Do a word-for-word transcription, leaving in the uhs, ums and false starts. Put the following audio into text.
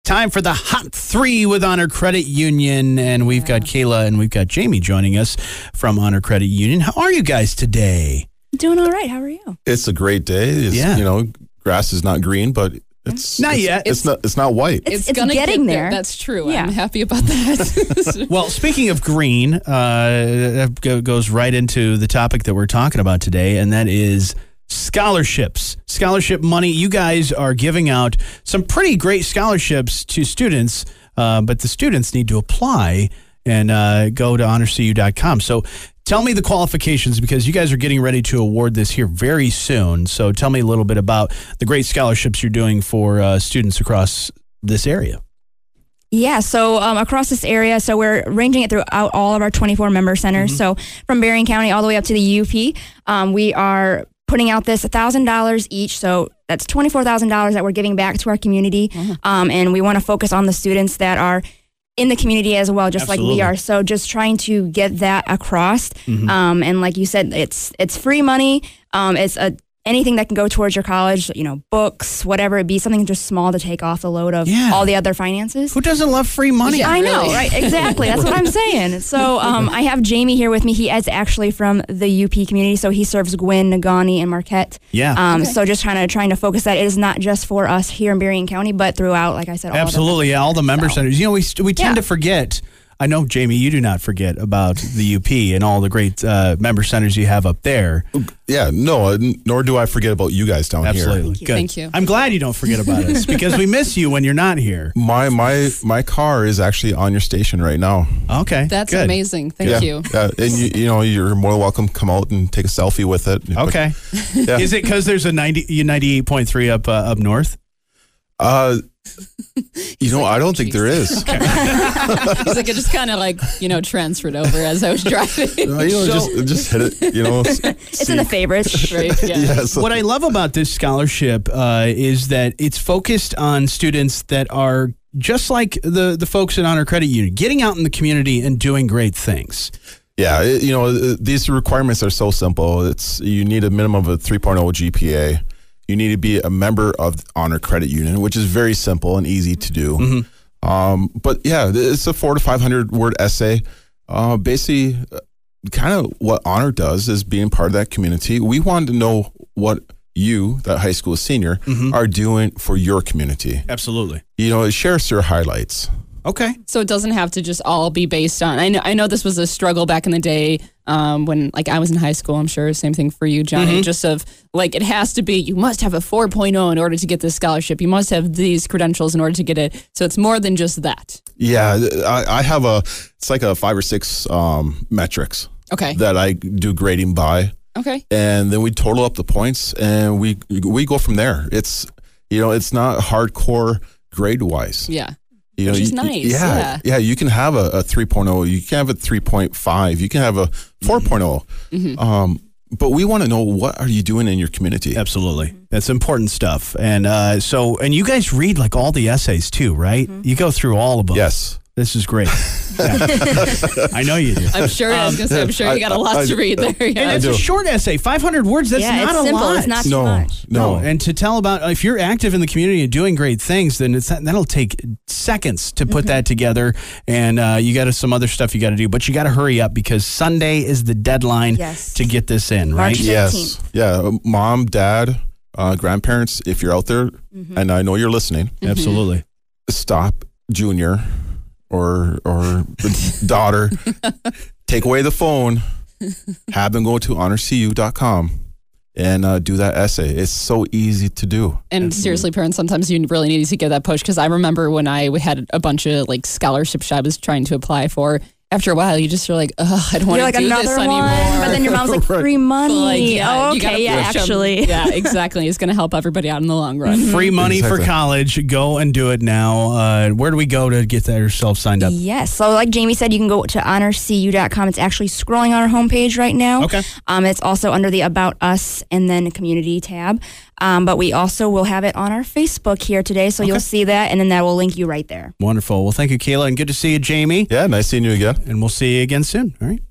time for the Hot Three with Honor Credit Union. And we've got Kayla and we've got Jamie joining us from Honor Credit Union. How are you guys today? Doing all right. How are you? It's a great day. It's, Yeah. You know, grass is not green, but it's Not it's, yet. It's, It's- not. It's not white. It's, It's, gonna getting get there. That's true. Yeah. I'm happy about that. Well, speaking of green, uh, that go- goes right into the topic that we're talking about today, and that is scholarships. Scholarship money. You guys are giving out some pretty great scholarships to students, uh, but the students need to apply and uh, go to honor c u dot com. So tell me the qualifications, because you guys are getting ready to award this here very soon. So tell me a little bit about the great scholarships you're doing for uh, students across this area. Yeah, so um, across this area, so we're ranging it throughout all of our twenty-four member centers. So from Berrien County all the way up to the U P, um, we are putting out this one thousand dollars each. So that's twenty-four thousand dollars that we're giving back to our community. Um, and we want to focus on the students that are in the community as well, just Absolutely. like we are. So just trying to get that across. Um, and like you said, it's it's free money. Um, it's a anything that can go towards your college, you know, books, whatever it be, something just small to take off the load of Yeah. all the other finances. Who doesn't love free money? Yeah. I know, really. right? Exactly. That's what I'm saying. So um, I have Jamie here with me. He is actually from the U P community, so he serves Gwynn, Negaunee, and Marquette. Yeah. Um, So just trying to trying to focus that it is not just for us here in Berrien County, but throughout, like I said, all of the- Absolutely, yeah, all the member So. centers. You know, we we tend Yeah. to forget. I know, Jamie, you do not forget about the U P and all the great uh, member centers you have up there. yeah. No. uh, n- Nor do I forget about you guys down Absolutely, here. you. good. Thank you. I'm glad you don't forget about us, because we miss you when you're not here. My my my car is actually on your station right now. Okay, That's good. amazing. Thank yeah. you. Yeah. And you you know you're more than welcome to come out and take a selfie with it. Okay, Yeah. is it because there's a ninety ninety-eight point three up uh, up north? Uh, you know, I don't think there is. He's like, it just kind of like, you know, transferred over as I was driving. Uh, you know, So- just just hit it. You know, It's in the favorites. Right? Yeah. Yes. What I love about this scholarship uh, is that it's focused on students that are just like the the folks at Honor Credit Union, getting out in the community and doing great things. Yeah, it, you know, uh, these requirements are so simple. It's you need a minimum of a three point oh G P A. You need to be a member of Honor Credit Union, which is very simple and easy to do. Um, but yeah, it's a four to five hundred word essay. Uh, basically, uh, kind of what Honor does is being part of that community. We want to know what you, that high school senior, are doing for your community. Absolutely. You know, share us your highlights. Okay. So it doesn't have to just all be based on. I know. I know this was a struggle back in the day um, when, like, I was in high school. I'm sure same thing for you, Johnny. Just of like, it has to be. You must have a four point oh in order to get this scholarship. You must have these credentials in order to get it. So it's more than just that. Yeah, I, I have a. It's like a five or six um, metrics Okay. that I do grading by. Okay. And then we total up the points and we we go from there. It's you know it's not hardcore grade wise. Yeah. You know, Which is you- nice, Yeah, yeah. yeah. You can have a, a three point oh. You can have a three point five. You can have a four point oh. Um, but we want to know, what are you doing in your community? Absolutely. That's important stuff. And uh, so, and you guys read like all the essays too, right? You go through all of them. Yes. This is great. Yeah. I know you do. I'm sure. I was gonna say. I'm sure you got a lot I- to read there. And Yeah. it's do. a short essay, five hundred words. That's yeah, not it's a simple. lot. It's not too No, much. no. And to tell about, if you're active in the community and doing great things, then it's that'll take seconds to put that together. And uh, you got some other stuff you got to do, but you got to hurry up because Sunday is the deadline Yes. to get this in, right? March Yes. fifteenth. Yeah. Mom, dad, uh, grandparents, if you're out there, and I know you're listening, Absolutely. stop Junior or or the daughter, take away the phone, have them go to honor c u dot com and uh, do that essay. It's so easy to do. And seriously, parents, sometimes you really need to give that push, because I remember when I had a bunch of like scholarships I was trying to apply for. After a while, you just are like, ugh, I don't want You're to like do another this one, anymore. but then your mom's like, Right. free money. Like, yeah, oh, you gotta okay, yeah, push 'em. actually. Yeah, exactly. It's going to help everybody out in the long run. Free money for Exactly. college. Go and do it now. Uh, where do we go to get ourselves signed up? Yes. So like Jamie said, you can go to honor c u dot com. It's actually scrolling on our homepage right now. Okay. Um, it's also under the About Us and then Community tab. Um, but we also will have it on our Facebook here today. So you'll see that, and then that will link you right there. Wonderful. Well, thank you, Kayla, and good to see you, Jamie. Yeah, nice seeing you again. And we'll see you again soon. All right.